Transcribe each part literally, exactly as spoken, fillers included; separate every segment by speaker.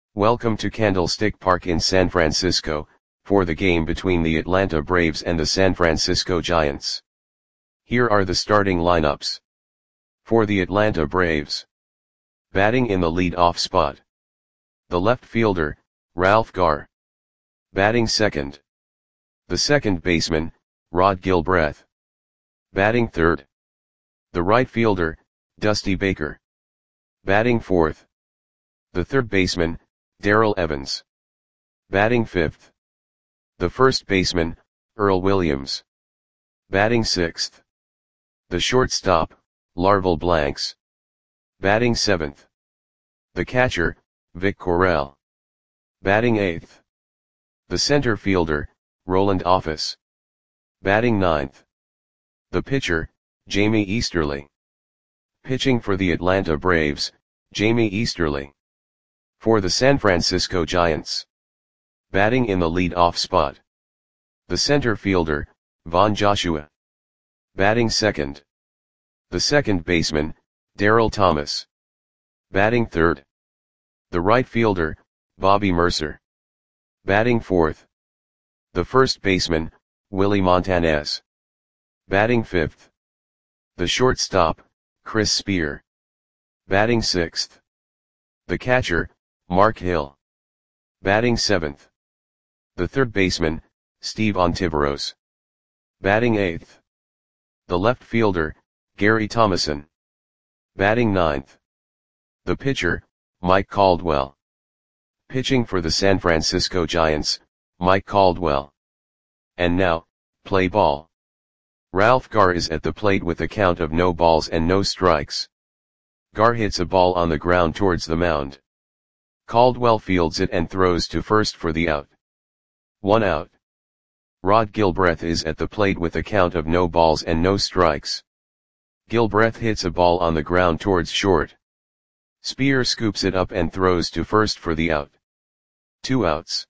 Speaker 1: Welcome to Candlestick Park in San Francisco, for the game between the Atlanta Braves and the San Francisco Giants. Here are the starting lineups. For the Atlanta Braves. Batting in the lead-off spot. The left fielder, Ralph Garr. Batting second. The second baseman, Rod Gilbreth. Batting third. The right fielder, Dusty Baker. Batting fourth. The third baseman, Darrell Evans. Batting fifth. The first baseman, Earl Williams. Batting sixth. The shortstop, Larval Blanks. Batting seventh. The catcher, Vic Correll. Batting eighth. The center fielder, Roland Office. Batting ninth. The pitcher, Jamie Easterly. Pitching for the Atlanta Braves, Jamie Easterly. For the San Francisco Giants. Batting in the lead-off spot. The center fielder, Von Joshua. Batting second. The second baseman, Darrell Thomas. Batting third. The right fielder, Bobby Murcer. Batting fourth. The first baseman, Willie Montanez. Batting fifth. The shortstop, Chris Spear. Batting sixth. The catcher, Mark Hill. Batting seventh. The third baseman, Steve Ontiveros. Batting eighth. The left fielder, Gary Thomason. Batting ninth. The pitcher, Mike Caldwell. Pitching for the San Francisco Giants, Mike Caldwell. And now, play ball. Ralph Garr is at the plate with a count of no balls and no strikes. Garr hits a ball on the ground towards the mound. Caldwell fields it and throws to first for the out. One out. Rod Gilbreth is at the plate with a count of no balls and no strikes. Gilbreth hits a ball on the ground towards short. Spear scoops it up and throws to first for the out. Two outs.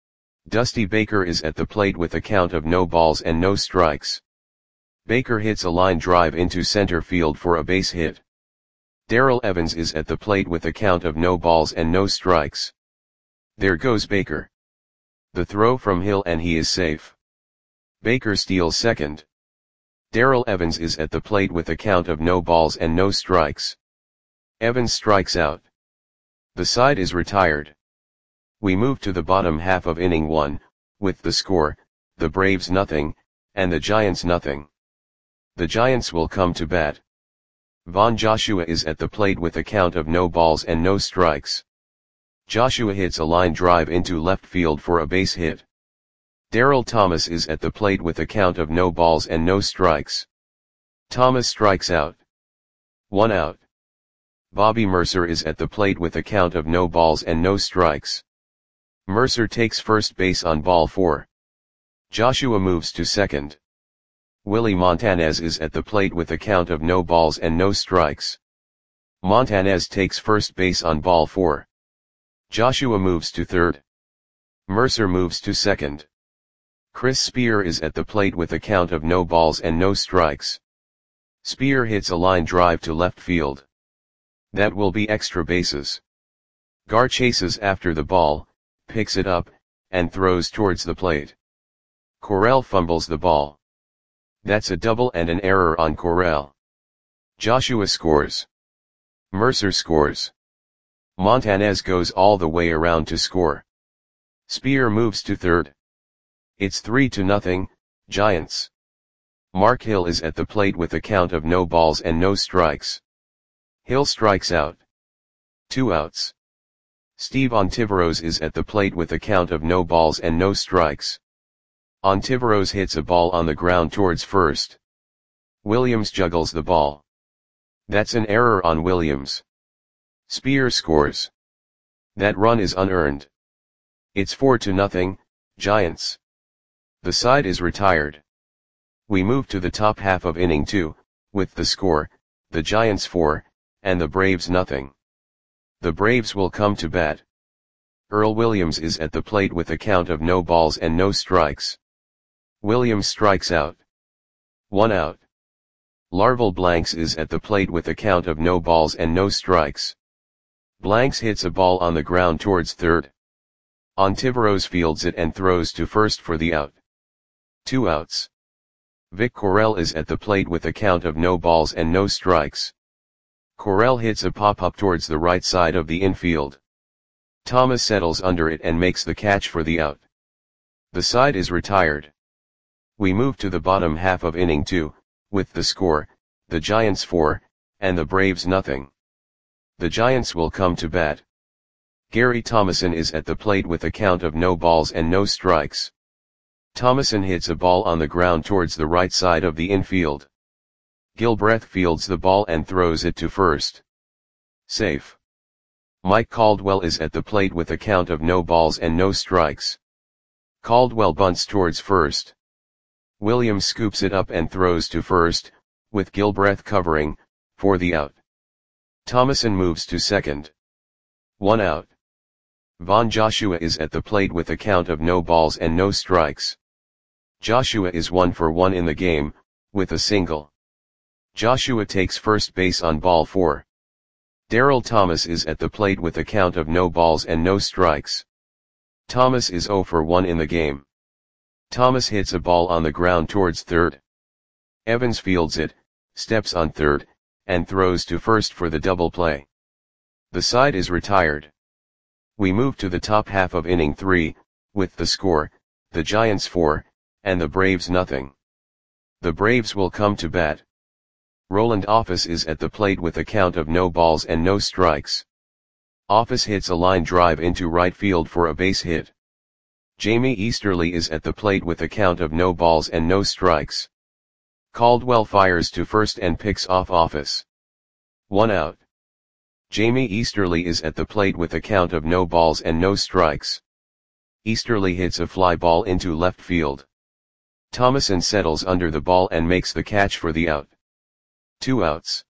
Speaker 1: Dusty Baker is at the plate with a count of no balls and no strikes. Baker hits a line drive into center field for a base hit. Darrell Evans is at the plate with a count of no balls and no strikes. There goes Baker. The throw from Hill and he is safe. Baker steals second. Darrell Evans is at the plate with a count of no balls and no strikes. Evans strikes out. The side is retired. We move to the bottom half of inning one, with the score, the Braves nothing, and the Giants nothing. The Giants will come to bat. Von Joshua is at the plate with a count of no balls and no strikes. Joshua hits a line drive into left field for a base hit. Darrell Thomas is at the plate with a count of no balls and no strikes. Thomas strikes out. One out. Bobby Murcer is at the plate with a count of no balls and no strikes. Murcer takes first base on ball four. Joshua moves to second. Willie Montanez is at the plate with a count of no balls and no strikes. Montanez takes first base on ball four. Joshua moves to third. Murcer moves to second. Chris Spear is at the plate with a count of no balls and no strikes. Spear hits a line drive to left field. That will be extra bases. Garr chases after the ball, picks it up, and throws towards the plate. Correll fumbles the ball. That's a double and an error on Correll. Joshua scores. Murcer scores. Montanez goes all the way around to score. Spear moves to third. It's three to nothing, Giants. Mark Hill is at the plate with a count of no balls and no strikes. Hill strikes out. Two outs. Steve Ontiveros is at the plate with a count of no balls and no strikes. Ontiveros hits a ball on the ground towards first. Williams juggles the ball. That's an error on Williams. Spear scores. That run is unearned. It's four to nothing, Giants. The side is retired. We move to the top half of inning two, with the score, the Giants four, and the Braves nothing. The Braves will come to bat. Earl Williams is at the plate with a count of no balls and no strikes. Williams strikes out. One out. Larval Blanks is at the plate with a count of no balls and no strikes. Blanks hits a ball on the ground towards third. Ontiveros fields it and throws to first for the out. Two outs. Vic Correll is at the plate with a count of no balls and no strikes. Correll hits a pop-up towards the right side of the infield. Thomas settles under it and makes the catch for the out. The side is retired. We move to the bottom half of inning two, with the score, the Giants four, and the Braves nothing. The Giants will come to bat. Gary Thomasson is at the plate with a count of no balls and no strikes. Thomasson hits a ball on the ground towards the right side of the infield. Gilbreth fields the ball and throws it to first. Safe. Mike Caldwell is at the plate with a count of no balls and no strikes. Caldwell bunts towards first. Williams scoops it up and throws to first, with Gilbreth covering, for the out. Thomasson moves to second. One out. Von Joshua is at the plate with a count of no balls and no strikes. Joshua is one for one in the game, with a single. Joshua takes first base on ball four. Darryl Thomas is at the plate with a count of no balls and no strikes. Thomas is zero for one in the game. Thomas hits a ball on the ground towards third. Evans fields it, steps on third, and throws to first for the double play. The side is retired. We move to the top half of inning three, with the score, the Giants four, and the Braves nothing. The Braves will come to bat. Roland Office is at the plate with a count of no balls and no strikes. Office hits a line drive into right field for a base hit. Jamie Easterly is at the plate with a count of no balls and no strikes. Caldwell fires to first and picks off Office. One out. Jamie Easterly is at the plate with a count of no balls and no strikes. Easterly hits a fly ball into left field. Thomasson settles under the ball and makes the catch for the out. Two outs.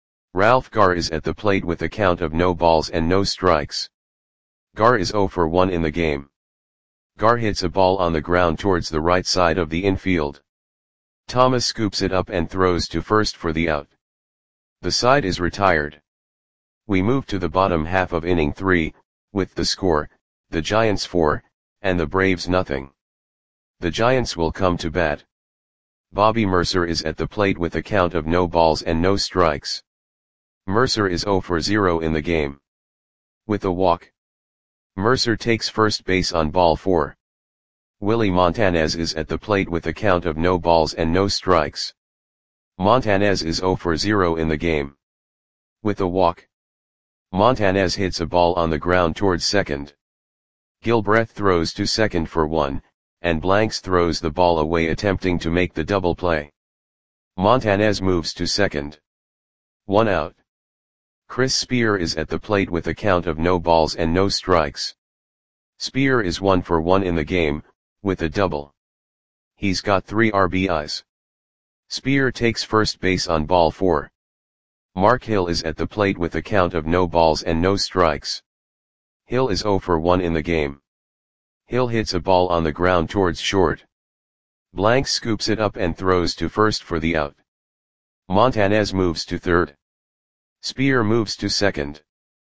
Speaker 1: Ralph Garr is at the plate with a count of no balls and no strikes. Garr is zero for one in the game. Garr hits a ball on the ground towards the right side of the infield. Thomas scoops it up and throws to first for the out. The side is retired. We move to the bottom half of inning three, with the score, the Giants four, and the Braves nothing. The Giants will come to bat. Bobby Mercer is at the plate with a count of no balls and no strikes. Mercer is zero for zero in the game. With a walk. Mercer takes first base on ball four. Willie Montanez is at the plate with a count of no balls and no strikes. Montanez is zero for zero in the game. With a walk. Montanez hits a ball on the ground towards second. Gilbreth throws to second for one, and Blanks throws the ball away attempting to make the double play. Montanez moves to second. One out. Chris Spear is at the plate with a count of no balls and no strikes. Spear is one for one in the game, with a double. He's got three R B Is. Spear takes first base on ball four. Mark Hill is at the plate with a count of no balls and no strikes. Hill is zero for one in the game. Hill hits a ball on the ground towards short. Blanks scoops it up and throws to first for the out. Montanez moves to third. Spear moves to second.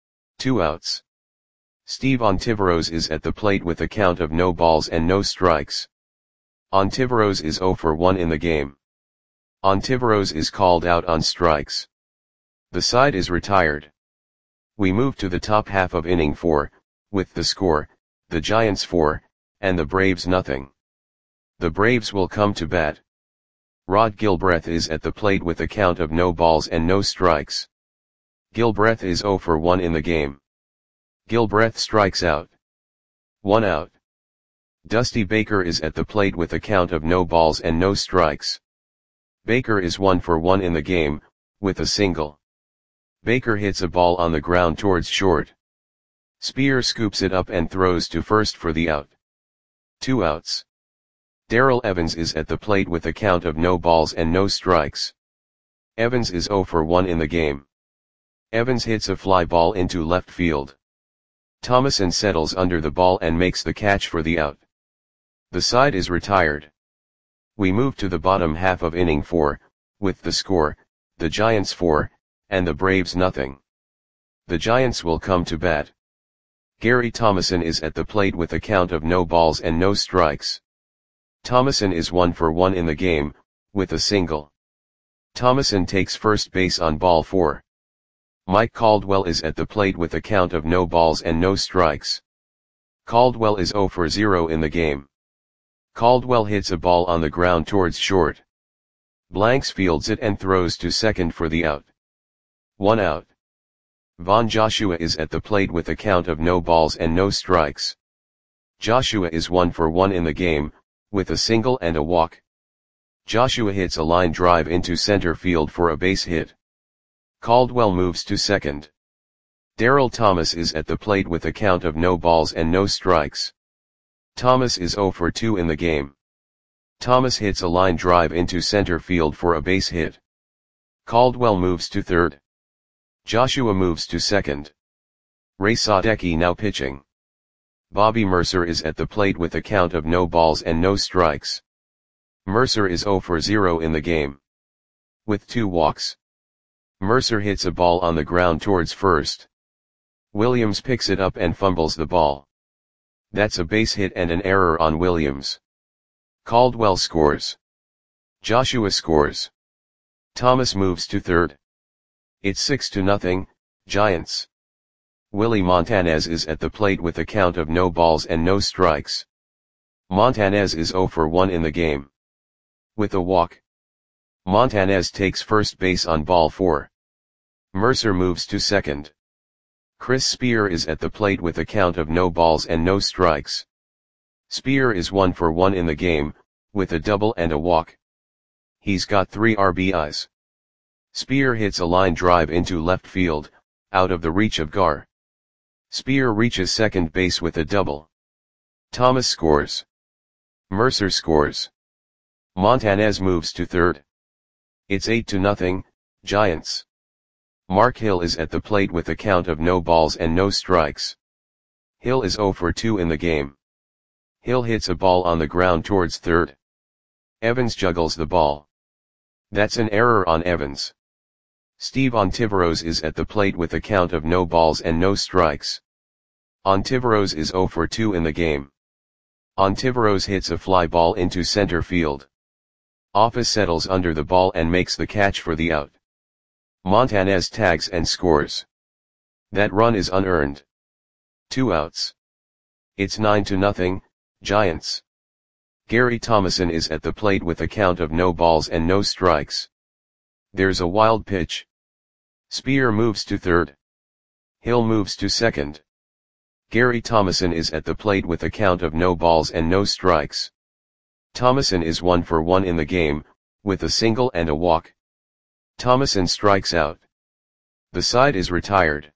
Speaker 1: Two outs. Steve Ontiveros is at the plate with a count of no balls and no strikes. Ontiveros is zero for one in the game. Ontiveros is called out on strikes. The side is retired. We move to the top half of inning four, with the score, the Giants four, and the Braves nothing. The Braves will come to bat. Rod Gilbreth is at the plate with a count of no balls and no strikes. Gilbreth is zero for one in the game. Gilbreth strikes out. One out. Dusty Baker is at the plate with a count of no balls and no strikes. Baker is one for one in the game, with a single. Baker hits a ball on the ground towards short. Spear scoops it up and throws to first for the out. Two outs. Darrell Evans is at the plate with a count of no balls and no strikes. Evans is zero for one in the game. Evans hits a fly ball into left field. Thomasson settles under the ball and makes the catch for the out. The side is retired. We move to the bottom half of inning four, with the score, the Giants four, and the Braves nothing. The Giants will come to bat. Gary Thomasson is at the plate with a count of no balls and no strikes. Thomasson is one for one in the game, with a single. Thomasson takes first base on ball four. Mike Caldwell is at the plate with a count of no balls and no strikes. Caldwell is zero for zero in the game. Caldwell hits a ball on the ground towards short. Blanks fields it and throws to second for the out. One out. Von Joshua is at the plate with a count of no balls and no strikes. Joshua is one for one in the game, with a single and a walk. Joshua hits a line drive into center field for a base hit. Caldwell moves to second. Darryl Thomas is at the plate with a count of no balls and no strikes. Thomas is zero for two in the game. Thomas hits a line drive into center field for a base hit. Caldwell moves to third. Joshua moves to second. Ray Sadecki now pitching. Bobby Mercer is at the plate with a count of no balls and no strikes. Mercer is zero for zero in the game. With two walks. Mercer hits a ball on the ground towards first. Williams picks it up and fumbles the ball. That's a base hit and an error on Williams. Caldwell scores. Joshua scores. Thomas moves to third. It's six to nothing, Giants. Willie Montanez is at the plate with a count of no balls and no strikes. Montanez is zero for one in the game. With a walk. Montanez takes first base on ball four. Mercer moves to second. Chris Spear is at the plate with a count of no balls and no strikes. Spear is one for one in the game, with a double and a walk. He's got three R B Is. Spear hits a line drive into left field, out of the reach of Gar. Spear reaches second base with a double. Thomas scores. Mercer scores. Montanez moves to third. It's eight to nothing, Giants. Mark Hill is at the plate with a count of no balls and no strikes. Hill is zero for two in the game. Hill hits a ball on the ground towards third. Evans juggles the ball. That's an error on Evans. Steve Ontiveros is at the plate with a count of no balls and no strikes. Ontiveros is zero for two in the game. Ontiveros hits a fly ball into center field. Office settles under the ball and makes the catch for the out. Montanez tags and scores. That run is unearned. Two outs. It's nine to nothing, Giants. Gary Thomasson is at the plate with a count of no balls and no strikes. There's a wild pitch. Spear moves to third. Hill moves to second. Gary Thomasson is at the plate with a count of no balls and no strikes. Thomasson is one for one in the game, with a single and a walk. Thomasson strikes out. The side is retired.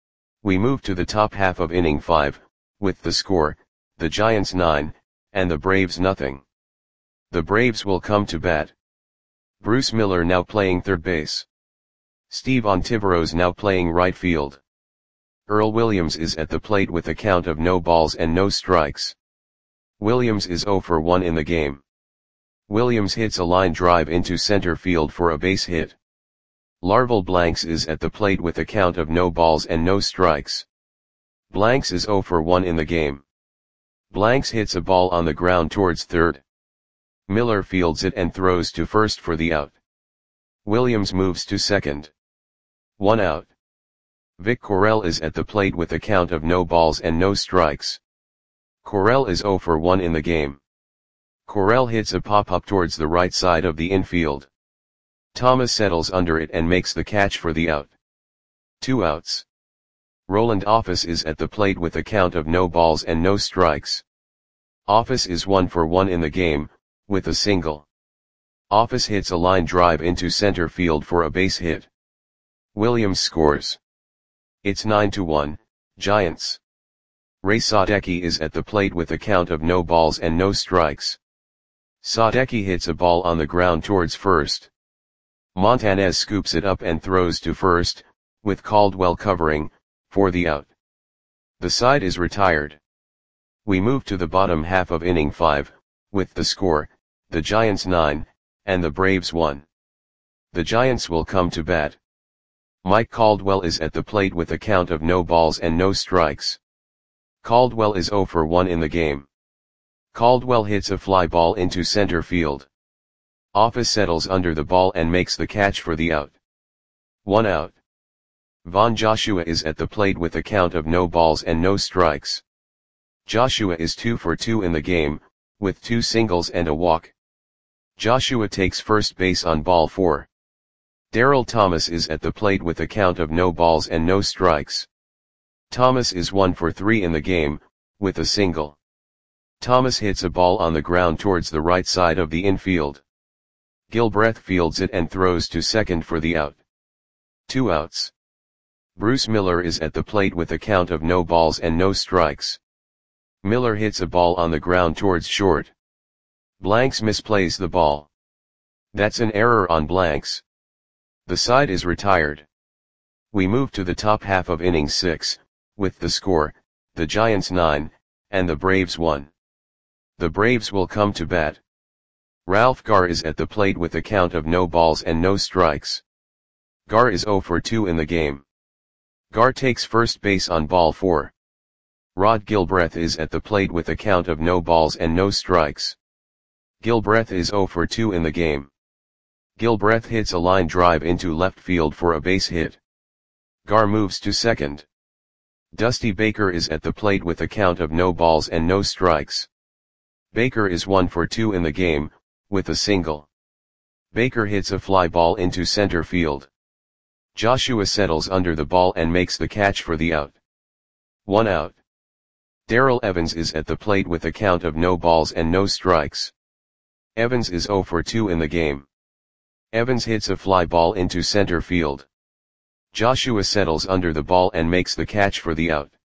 Speaker 1: We move to the top half of inning five, with the score, the Giants nine, and the Braves nothing. The Braves will come to bat. Bruce Miller now playing third base. Steve Ontiveros now playing right field. Earl Williams is at the plate with a count of no balls and no strikes. Williams is zero for one in the game. Williams hits a line drive into center field for a base hit. Larval Blanks is at the plate with a count of no balls and no strikes. Blanks is zero for one in the game. Blanks hits a ball on the ground towards third. Miller fields it and throws to first for the out. Williams moves to second. One out. Vic Correll is at the plate with a count of no balls and no strikes. Correll is zero for one in the game. Correll hits a pop-up towards the right side of the infield. Thomas settles under it and makes the catch for the out. Two outs. Roland Office is at the plate with a count of no balls and no strikes. Office is one for one in the game, with a single. Office hits a line drive into center field for a base hit. Williams scores. It's nine to one, Giants. Ray Sadecki is at the plate with a count of no balls and no strikes. Sadecki hits a ball on the ground towards first. Montanez scoops it up and throws to first, with Caldwell covering, for the out. The side is retired. We move to the bottom half of inning five, with the score, the Giants nine, and the Braves one. The Giants will come to bat. Mike Caldwell is at the plate with a count of no balls and no strikes. Caldwell is zero for one in the game. Caldwell hits a fly ball into center field. Office settles under the ball and makes the catch for the out. One out. Von Joshua is at the plate with a count of no balls and no strikes. Joshua is two for two in the game, with two singles and a walk. Joshua takes first base on ball four. Darrell Thomas is at the plate with a count of no balls and no strikes. Thomas is one for three in the game, with a single. Thomas hits a ball on the ground towards the right side of the infield. Gilbreth fields it and throws to second for the out. Two outs. Bruce Miller is at the plate with a count of no balls and no strikes. Miller hits a ball on the ground towards short. Blanks misplays the ball. That's an error on Blanks. The side is retired. We move to the top half of inning six, with the score, the Giants nine, and the Braves one. The Braves will come to bat. Ralph Garr is at the plate with a count of no balls and no strikes. Garr is zero for two in the game. Garr takes first base on ball four. Rod Gilbreth is at the plate with a count of no balls and no strikes. Gilbreth is zero for two in the game. Gilbreth hits a line drive into left field for a base hit. Garr moves to second. Dusty Baker is at the plate with a count of no balls and no strikes. Baker is one for two in the game, with a single. Baker hits a fly ball into center field. Joshua settles under the ball and makes the catch for the out. One out. Darrell Evans is at the plate with a count of no balls and no strikes. Evans is zero for two in the game. Evans hits a fly ball into center field. Joshua settles under the ball and makes the catch for the out.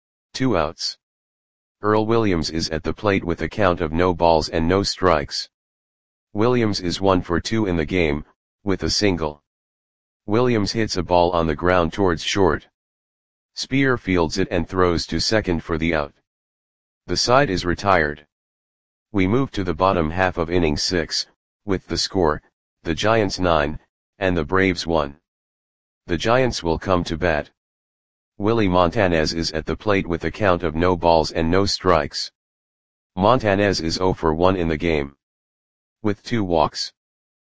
Speaker 1: Two outs. Earl Williams is at the plate with a count of no balls and no strikes. Williams is one for two in the game, with a single. Williams hits a ball on the ground towards short. Spear fields it and throws to second for the out. The side is retired. We move to the bottom half of inning six, with the score, the Giants nine, and the Braves one. The Giants will come to bat. Willie Montanez is at the plate with a count of no balls and no strikes. Montanez is zero for one in the game. With two walks.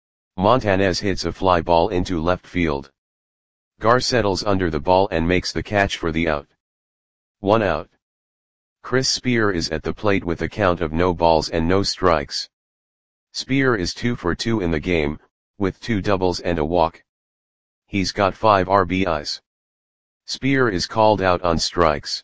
Speaker 1: Montanez hits a fly ball into left field. Garr settles under the ball and makes the catch for the out. One out. Chris Spear is at the plate with a count of no balls and no strikes. Spear is two for two in the game, with two doubles and a walk. He's got five R B Is. Spear is called out on strikes.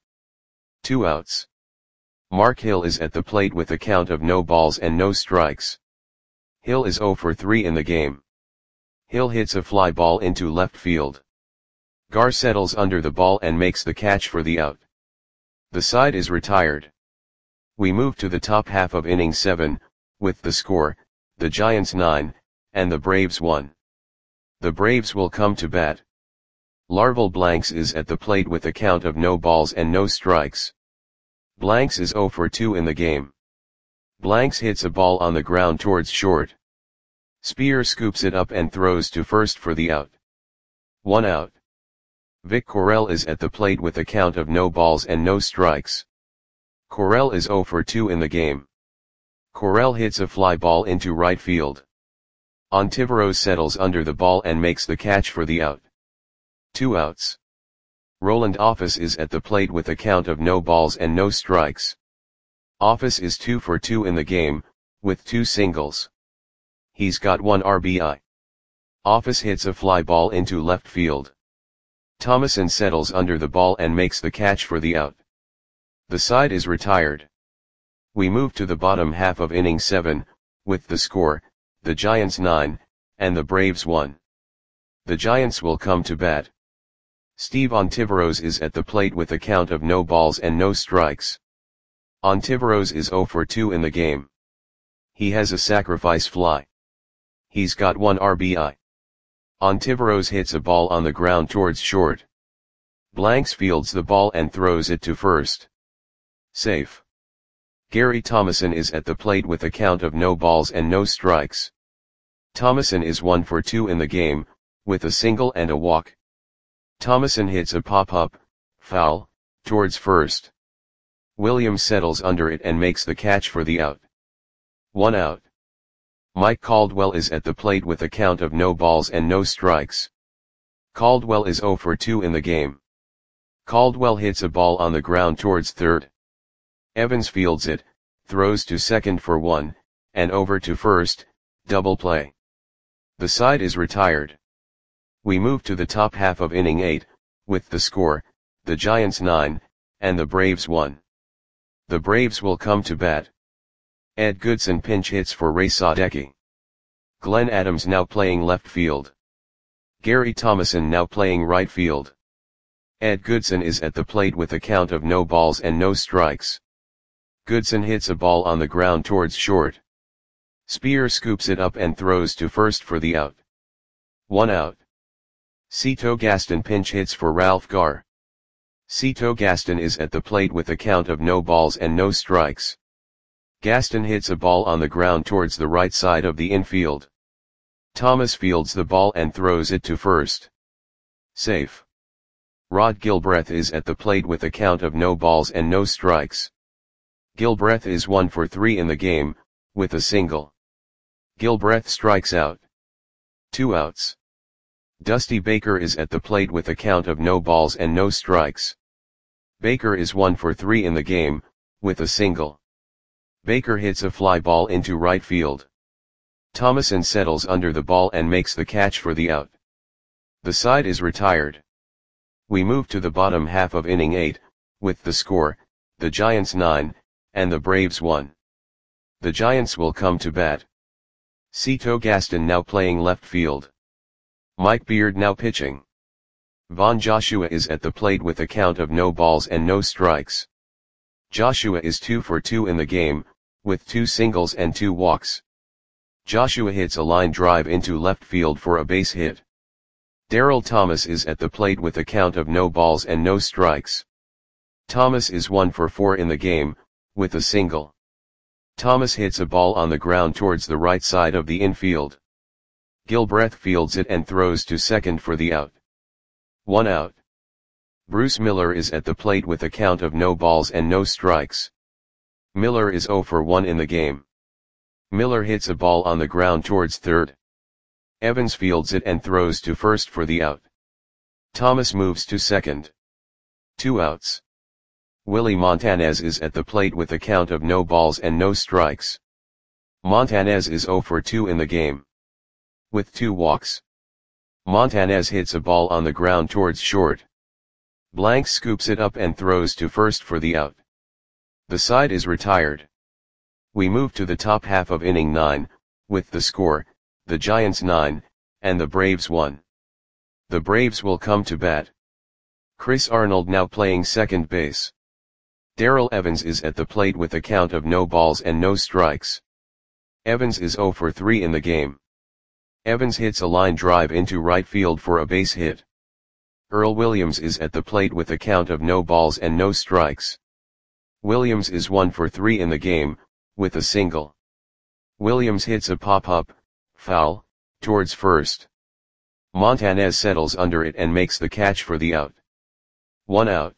Speaker 1: Two outs. Mark Hill is at the plate with a count of no balls and no strikes. Hill is zero for three in the game. Hill hits a fly ball into left field. Garr settles under the ball and makes the catch for the out. The side is retired. We move to the top half of inning seven, with the score, the Giants nine, and the Braves one. The Braves will come to bat. Larval Blanks is at the plate with a count of no balls and no strikes. Blanks is zero for two in the game. Blanks hits a ball on the ground towards short. Spear scoops it up and throws to first for the out. One out. Vic Correll is at the plate with a count of no balls and no strikes. Correll is zero for two in the game. Correll hits a fly ball into right field. Ontiveros settles under the ball and makes the catch for the out. Two outs. Roland Office is at the plate with a count of no balls and no strikes. Office is two for two in the game, with two singles. He's got one R B I. Office hits a fly ball into left field. Thomason settles under the ball and makes the catch for the out. The side is retired. We move to the bottom half of inning seven, with the score, the Giants nine, and the Braves one. The Giants will come to bat. Steve Ontiveros is at the plate with a count of no balls and no strikes. Ontiveros is zero for two in the game. He has a sacrifice fly. He's got one R B I. Ontiveros hits a ball on the ground towards short. Blanks fields the ball and throws it to first. Safe. Gary Thomason is at the plate with a count of no balls and no strikes. Thomason is one for two in the game, with a single and a walk. Thomason hits a pop-up, foul, towards first. Williams settles under it and makes the catch for the out. One out. Mike Caldwell is at the plate with a count of no balls and no strikes. Caldwell is zero for two in the game. Caldwell hits a ball on the ground towards third. Evans fields it, throws to second for one, and over to first, double play. The side is retired. We move to the top half of inning eight, with the score, the Giants nine, and the Braves one. The Braves will come to bat. Ed Goodson pinch hits for Ray Sadecki. Glenn Adams now playing left field. Gary Thomason now playing right field. Ed Goodson is at the plate with a count of no balls and no strikes. Goodson hits a ball on the ground towards short. Spear scoops it up and throws to first for the out. One out. Cito Gaston pinch hits for Ralph Garr. Cito Gaston is at the plate with a count of no balls and no strikes. Gaston hits a ball on the ground towards the right side of the infield. Thomas fields the ball and throws it to first. Safe. Rod Gilbreth is at the plate with a count of no balls and no strikes. Gilbreth is one for three in the game, with a single. Gilbreth strikes out. Two outs. Dusty Baker is at the plate with a count of no balls and no strikes. Baker is one for three in the game, with a single. Baker hits a fly ball into right field. Thomason settles under the ball and makes the catch for the out. The side is retired. We move to the bottom half of inning eight, with the score, the Giants nine, and the Braves one. The Giants will come to bat. Cito Gaston now playing left field. Mike Beard now pitching. Von Joshua is at the plate with a count of no balls and no strikes. Joshua is two for two in the game, with two singles and two walks. Joshua hits a line drive into left field for a base hit. Darrell Thomas is at the plate with a count of no balls and no strikes. Thomas is one for four in the game, with a single. Thomas hits a ball on the ground towards the right side of the infield. Gilbreth fields it and throws to second for the out. One out. Bruce Miller is at the plate with a count of no balls and no strikes. Miller is zero for one in the game. Miller hits a ball on the ground towards third. Evans fields it and throws to first for the out. Thomas moves to second. Two outs. Willie Montanez is at the plate with a count of no balls and no strikes. Montanez is zero for two in the game. With two walks. Montanez hits a ball on the ground towards short. Blank scoops it up and throws to first for the out. The side is retired. We move to the top half of inning nine, with the score, the Giants nine, and the Braves one. The Braves will come to bat. Chris Arnold now playing second base. Darrell Evans is at the plate with a count of no balls and no strikes. Evans is zero for three in the game. Evans hits a line drive into right field for a base hit. Earl Williams is at the plate with a count of no balls and no strikes. Williams is one for three in the game, with a single. Williams hits a pop-up, foul, towards first. Montanez settles under it and makes the catch for the out. One out.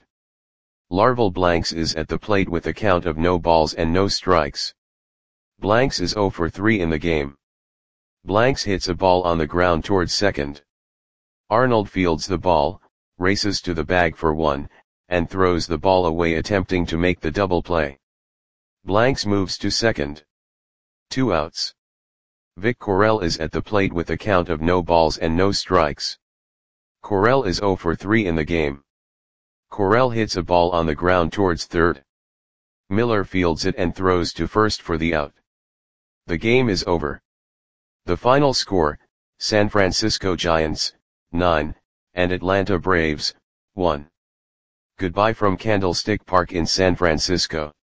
Speaker 1: Larval Blanks is at the plate with a count of no balls and no strikes. Blanks is zero for three in the game. Blanks hits a ball on the ground towards second. Arnold fields the ball, races to the bag for one, and throws the ball away attempting to make the double play. Blanks moves to second. Two outs. Vic Correll is at the plate with a count of no balls and no strikes. Correll is zero for three in the game. Correll hits a ball on the ground towards third. Miller fields it and throws to first for the out. The game is over. The final score, San Francisco Giants, nine, and Atlanta Braves, one. Goodbye from Candlestick Park in San Francisco.